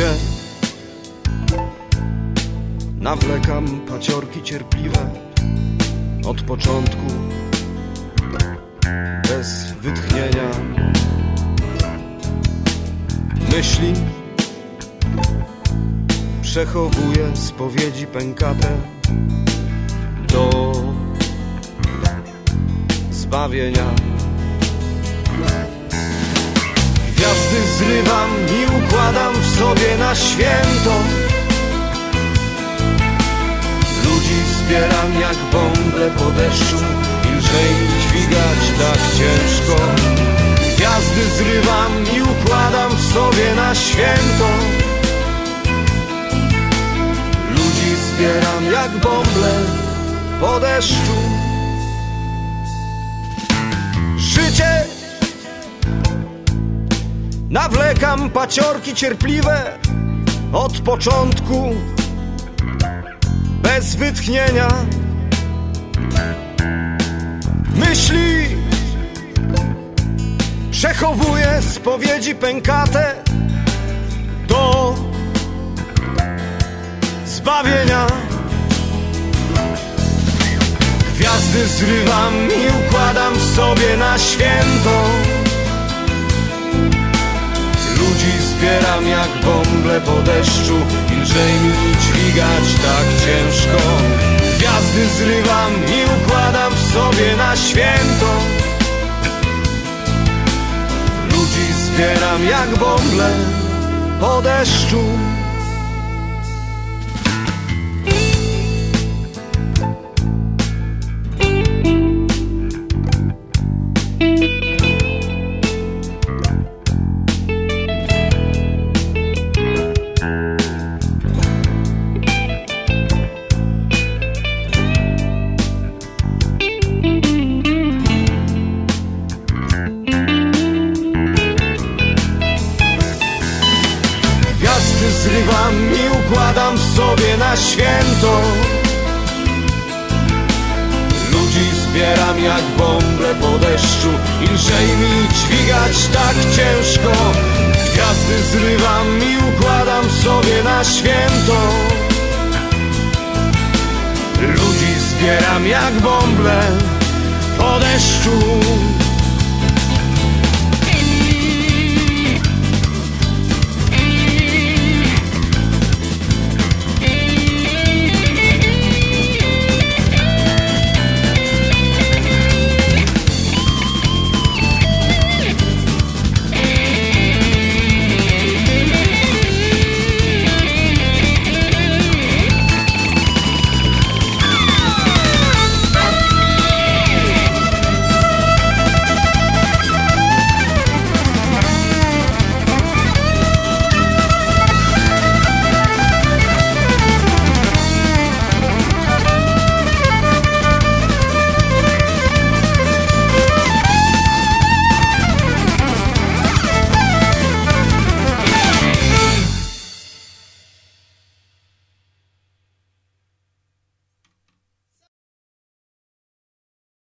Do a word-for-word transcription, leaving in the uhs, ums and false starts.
życie. Nawlekam paciorki cierpliwe od początku, bez wytchnienia. Myśli przechowuję, spowiedzi pękate do zbawienia. Gwiazdy zrywam i układam w sobie na święto. Ludzi zbieram jak bąble po deszczu i lżej dźwigać tak ciężko. Gwiazdy zrywam i układam w sobie na święto. Ludzi zbieram jak bąble po deszczu. Życie nawlekam paciorki cierpliwe od początku, bez wytchnienia. Myśli przechowuję, spowiedzi pękate do zbawienia. Gwiazdy zrywam i układam w sobie na święto. Ludzi zbieram jak bąble po deszczu i lżej mi dźwigać tak ciężko. Gwiazdy zrywam i układam w sobie na święto. Ludzi zbieram jak bąble po deszczu. Zrywam i układam w sobie na święto. Ludzi zbieram jak bąble po deszczu i lżej mi dźwigać tak ciężko. Gwiazdy zrywam i układam w sobie na święto. Ludzi zbieram jak bąble po deszczu.